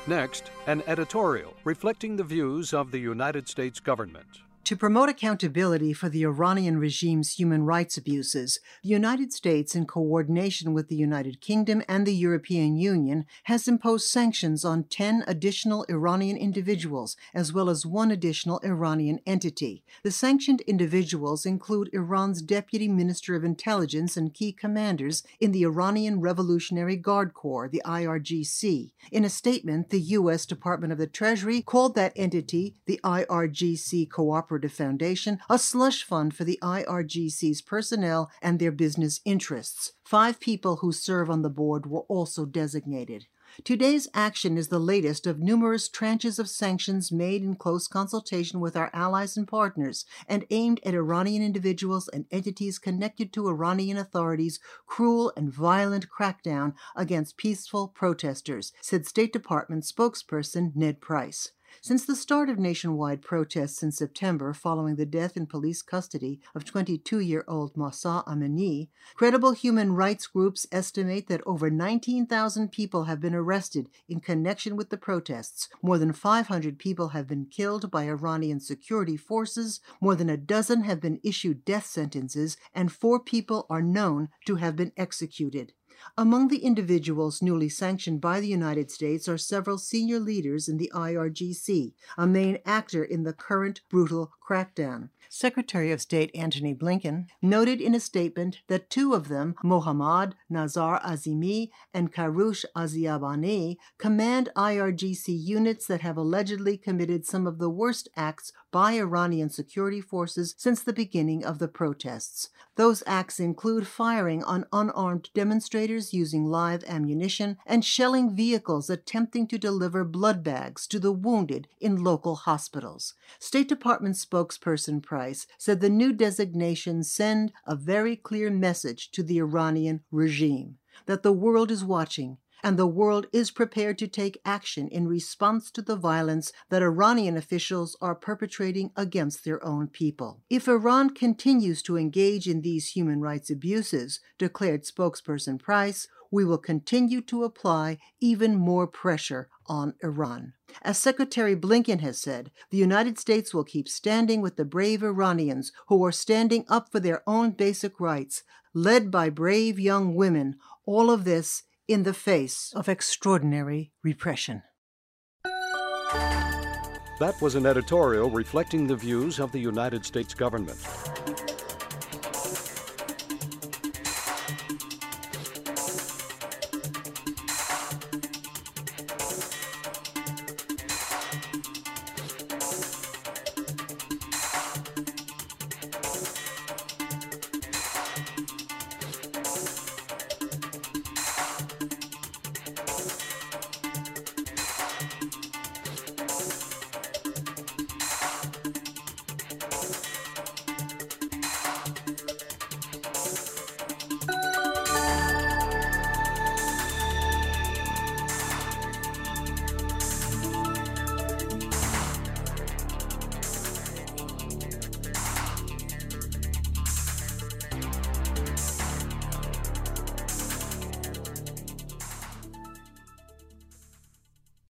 Next, an editorial reflecting the views of the United States government. To promote accountability for the Iranian regime's human rights abuses, the United States, in coordination with the United Kingdom and the European Union, has imposed sanctions on 10 additional Iranian individuals, as well as one additional Iranian entity. The sanctioned individuals include Iran's Deputy Minister of Intelligence and key commanders in the Iranian Revolutionary Guard Corps, the IRGC. In a statement, the U.S. Department of the Treasury called that entity, the IRGC Cooperative Foundation, a slush fund for the IRGC's personnel and their business interests. 5 people who serve on the board were also designated. Today's action is the latest of numerous tranches of sanctions made in close consultation with our allies and partners and aimed at Iranian individuals and entities connected to Iranian authorities' cruel and violent crackdown against peaceful protesters, said State Department spokesperson Ned Price. Since the start of nationwide protests in September following the death in police custody of 22-year-old Mahsa Amini, credible human rights groups estimate that over 19,000 people have been arrested in connection with the protests, more than 500 people have been killed by Iranian security forces, more than a dozen have been issued death sentences, and 4 people are known to have been executed. Among the individuals newly sanctioned by the United States are several senior leaders in the IRGC, a main actor in the current brutal crackdown. Secretary of State Antony Blinken noted in a statement that 2 of them, Mohammad Nazar Azimi and Karush Aziabani, command IRGC units that have allegedly committed some of the worst acts by Iranian security forces since the beginning of the protests. Those acts include firing on unarmed demonstrators using live ammunition and shelling vehicles attempting to deliver blood bags to the wounded in local hospitals. State Department spokesperson Price said the new designations send a very clear message to the Iranian regime that the world is watching and the world is prepared to take action in response to the violence that Iranian officials are perpetrating against their own people. If Iran continues to engage in these human rights abuses, declared spokesperson Price, we will continue to apply even more pressure on Iran. As Secretary Blinken has said, the United States will keep standing with the brave Iranians who are standing up for their own basic rights, led by brave young women, all of this in the face of extraordinary repression. That was an editorial reflecting the views of the United States government.